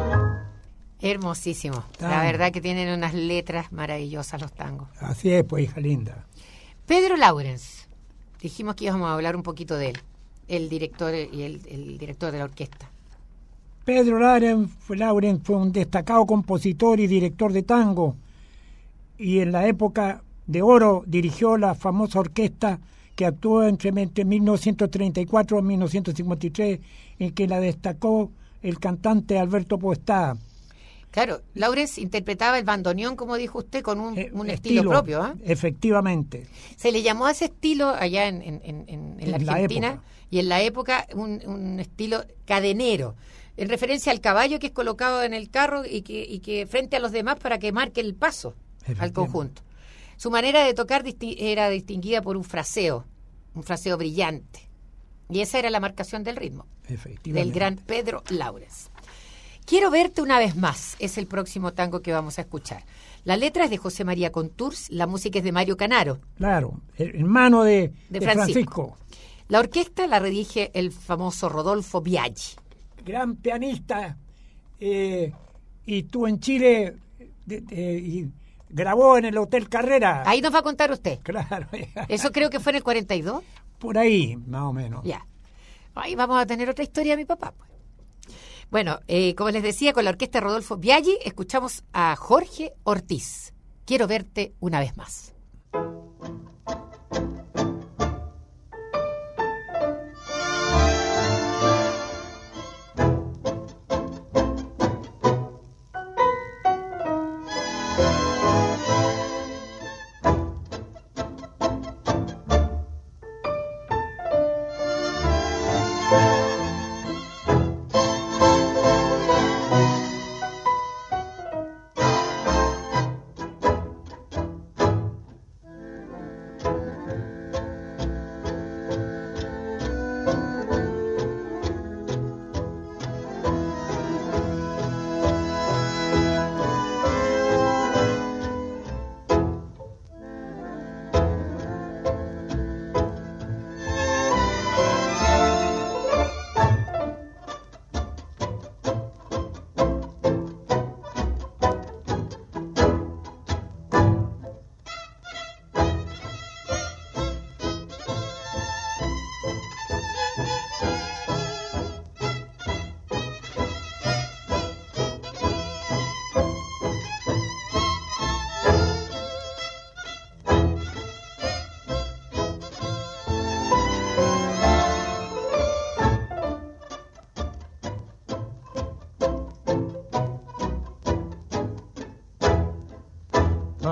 [SPEAKER 2] Hermosísimo. Ah. La verdad que tienen unas letras maravillosas los tangos.
[SPEAKER 3] Así es, pues, hija linda.
[SPEAKER 2] Pedro Laurens. Dijimos que íbamos a hablar un poquito de él, el director y el, el director de la orquesta.
[SPEAKER 3] Pedro Laurens fue, Laurens fue un destacado compositor y director de tango, y en la época de oro dirigió la famosa orquesta que actuó entre, entre mil novecientos treinta y cuatro y mil novecientos cincuenta y tres, en que la destacó el cantante Alberto Podestá.
[SPEAKER 2] Claro, Laurens interpretaba el bandoneón, como dijo usted, con un, eh, un estilo, estilo propio. ¿eh?
[SPEAKER 3] Efectivamente.
[SPEAKER 2] Se le llamó a ese estilo allá en, en, en, en, en la Argentina, la y en la época un, un estilo cadenero, en referencia al caballo que es colocado en el carro y que, y que frente a los demás para que marque el paso al conjunto. Su manera de tocar disti- era distinguida por un fraseo, un fraseo brillante. Y esa era la marcación del ritmo del gran Pedro Laurens. Quiero verte una vez más, es el próximo tango que vamos a escuchar. La letra es de José María Contours, la música es de Mario Canaro.
[SPEAKER 3] Claro, hermano de,
[SPEAKER 2] de,
[SPEAKER 3] de
[SPEAKER 2] Francisco.
[SPEAKER 3] Francisco.
[SPEAKER 2] La orquesta la redige el famoso Rodolfo Biaggi.
[SPEAKER 3] Gran pianista, eh, y estuvo en Chile de, de, y grabó en el Hotel Carrera.
[SPEAKER 2] Ahí nos va a contar usted.
[SPEAKER 3] Claro.
[SPEAKER 2] Eso creo que fue en el cuarenta y dos.
[SPEAKER 3] Por ahí, más o menos.
[SPEAKER 2] Ya. Ahí vamos a tener otra historia de mi papá, pues. Bueno, eh, como les decía, con la orquesta Rodolfo Biaggi escuchamos a Jorge Ortiz. Quiero verte una vez más.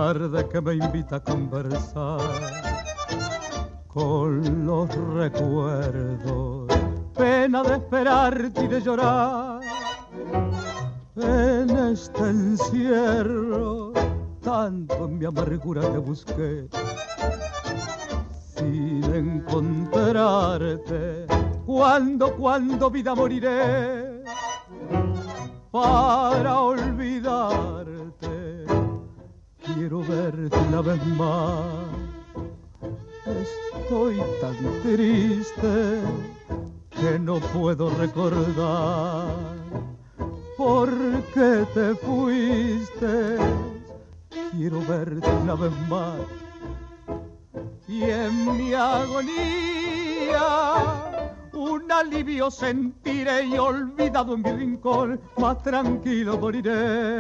[SPEAKER 10] tarde que me invita a conversar con los recuerdos, pena de esperarte y de llorar en este encierro, tanto en mi amargura te busqué sin encontrarte. Cuando, cuando vida moriré para olvidarte, quiero verte una vez más. Estoy tan triste que no puedo recordar por qué te fuiste. Quiero verte una vez más y en mi agonía un alivio sentiré y olvidado en mi rincón más tranquilo moriré.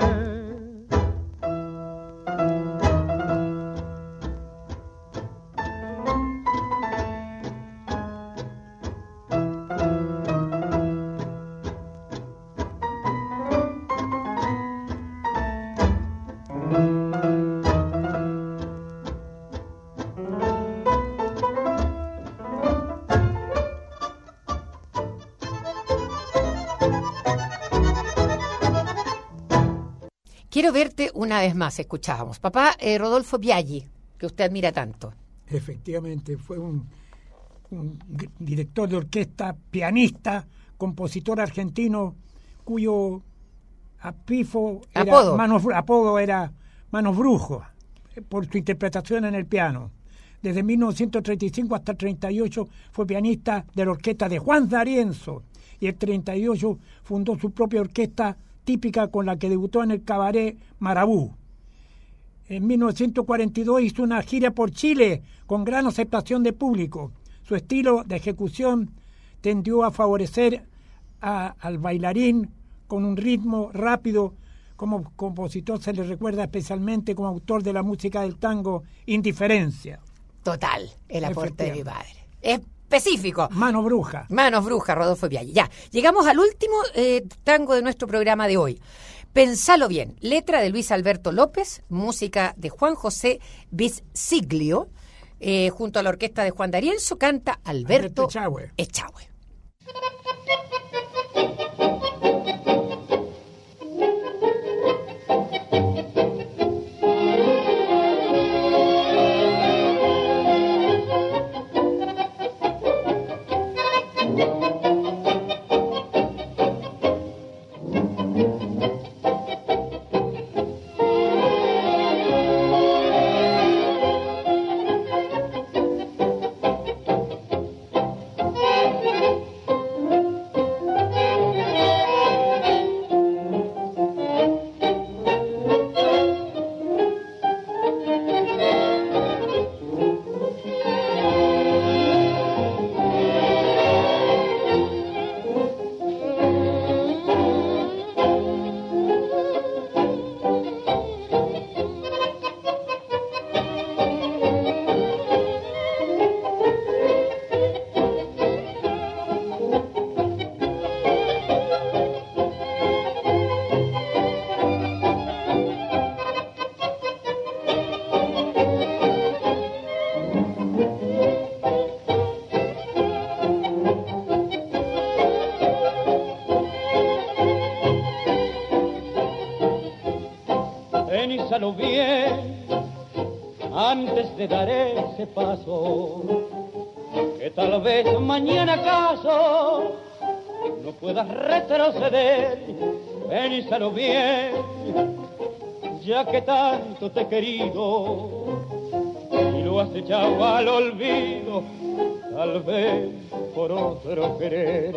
[SPEAKER 2] Quiero verte una vez más, escuchábamos. Papá, eh, Rodolfo Biaggi, que usted admira tanto.
[SPEAKER 3] Efectivamente, fue un, un director de orquesta, pianista, compositor argentino, cuyo apifo era
[SPEAKER 2] apodo.
[SPEAKER 3] Manos, apodo era Manos Brujos, por su interpretación en el piano. Desde mil novecientos treinta y cinco hasta el treinta y ocho fue pianista de la orquesta de Juan D'Arienzo, y el treinta y ocho fundó su propia orquesta típica con la que debutó en el cabaret Marabú. En mil novecientos cuarenta y dos hizo una gira por Chile con gran aceptación de público. Su estilo de ejecución tendió a favorecer a, al bailarín con un ritmo rápido. Como compositor se le recuerda especialmente como autor de la música del tango Indiferencia.
[SPEAKER 2] Total, el aporte de mi padre. Específico.
[SPEAKER 3] Mano Bruja.
[SPEAKER 2] Manos Brujas, Rodolfo Biaggi. Ya, llegamos al último eh, tango de nuestro programa de hoy. Pensalo bien, letra de Luis Alberto López, música de Juan José Visiglio, eh, junto a la orquesta de Juan D'Arienzo, canta Alberto, Alberto Echagüe. Echagüe.
[SPEAKER 4] Piénsalo bien antes de dar ese paso, que tal vez mañana acaso no puedas retroceder. Piénsalo bien, ya que tanto te he querido y lo has echado al olvido, tal vez por otro querer.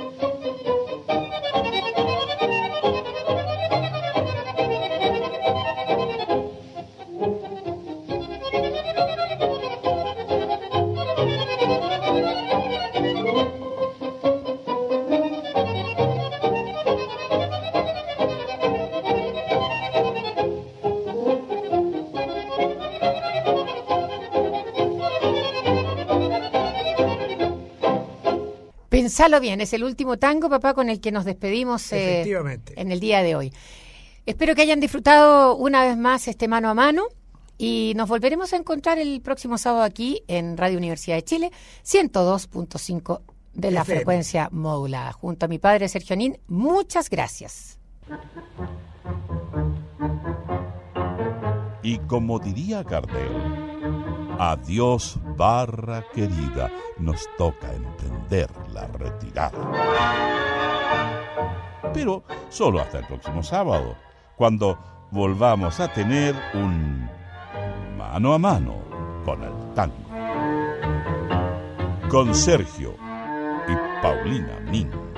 [SPEAKER 2] Pensalo bien, es el último tango, papá, con el que nos despedimos eh, en el día de hoy. Espero que hayan disfrutado una vez más este mano a mano. Y nos volveremos a encontrar el próximo sábado aquí en Radio Universidad de Chile, ciento dos punto cinco de la F M. Frecuencia modulada. Junto a mi padre Sergio Nin, muchas gracias.
[SPEAKER 1] Y como diría Gardel, adiós barra querida, nos toca emprender la retirada. Pero solo hasta el próximo sábado, cuando volvamos a tener un mano a mano con el tango. Con Sergio y Paulina Nin.